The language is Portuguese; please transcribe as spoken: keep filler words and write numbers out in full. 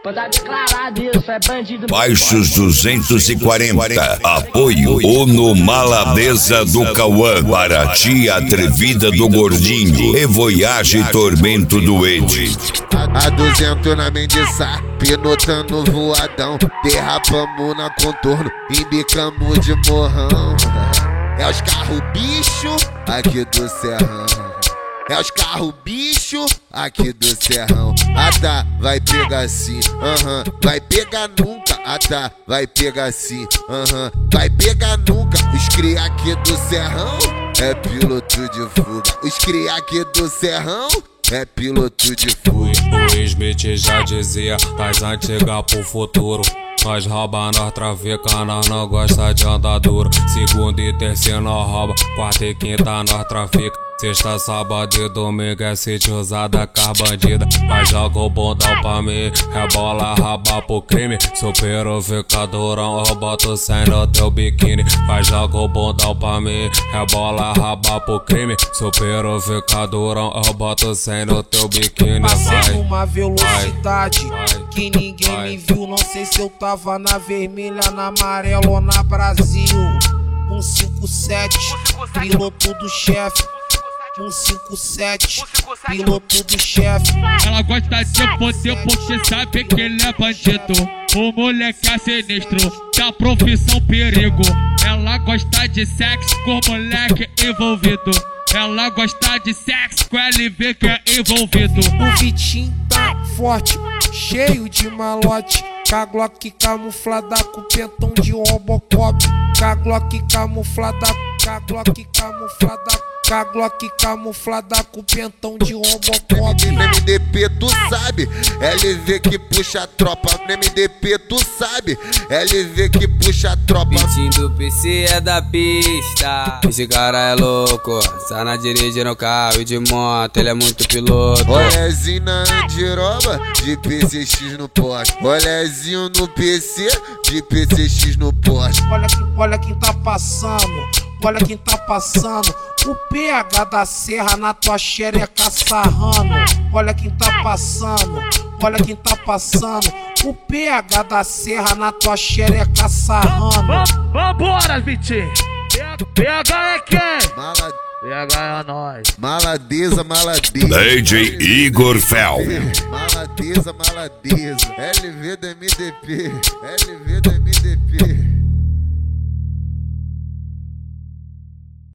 Pra declarado isso, é bandido. Baixos duzentos e quarenta. Apoio Ono Maladeza do Cauã. Paraty Atrevida do Gordinho. E Voyage Tormento do Ed. A duzentos na Mendiçá, pinotando voadão. Derrapamos na contorno, embicamos de morrão. É os carros bicho aqui do Serrão. É os carros bicho aqui do Serrão. Ah tá, vai pegar assim, aham, uh-huh. Vai pegar nunca, ah tá, vai pegar assim, aham, uh-huh. Vai pegar nunca. Os cria aqui do Serrão é piloto de fuga. Os cria aqui do Serrão é piloto de fuga. O Smith já dizia, das antigas pro futuro. Nós rouba, nós trafica, nós não gosta de andar duro. Segunda e terceira nós rouba, quarta e quinta nós trafica. Sexta, sábado e domingo é sítio usada com as bandida. Mas joga o bundão pra mim, rebola, raba pro crime. Supero, fica durão, eu boto cem no teu biquíni. Mas joga o bundão pra mim, rebola, raba pro crime. Supero, fica durão, eu boto cem no teu biquíni. Passei numa velocidade vai, vai, que ninguém vai. Me viu. Não sei se eu tava na vermelha, na amarela ou na Brasil. um cinco sete, piloto do chefe. um cinco sete, piloto do chefe. Ela gosta de você porque sabe que ele é bandido. O moleque é sinistro, da profissão perigo. Ela gosta de sexo com moleque envolvido. Ela gosta de sexo com L V que é envolvido. O Vitinho tá forte, cheio de malote. Com a Glock camuflada com pentão de Robocop. Com a Glock camuflada, com a Glock camuflada. Com a Glock camuflada com pentão de Robocop. No M D P tu sabe, L V que puxa a tropa. No M D P tu sabe, L V que puxa a tropa. Vitinho do P C é da pista. Esse cara é louco, Sana dirigindo o carro e de moto, ele é muito piloto. Rolezinho na Andiroba, de P C X no poste. Rolezinho no P C, de P C X no poste. Olha, olha quem tá passando, olha quem tá passando. O P H da Serra na tua xereca sarrando. Olha quem tá passando, olha quem tá passando. O P H da Serra na tua xereca sarrando. Vambora, Vitinho. P H é quem? Mala... P H é nós. Maladeza, maladeza. D J Igor Fel. Maladeza, maladeza. L V do M D P, L V do M D P.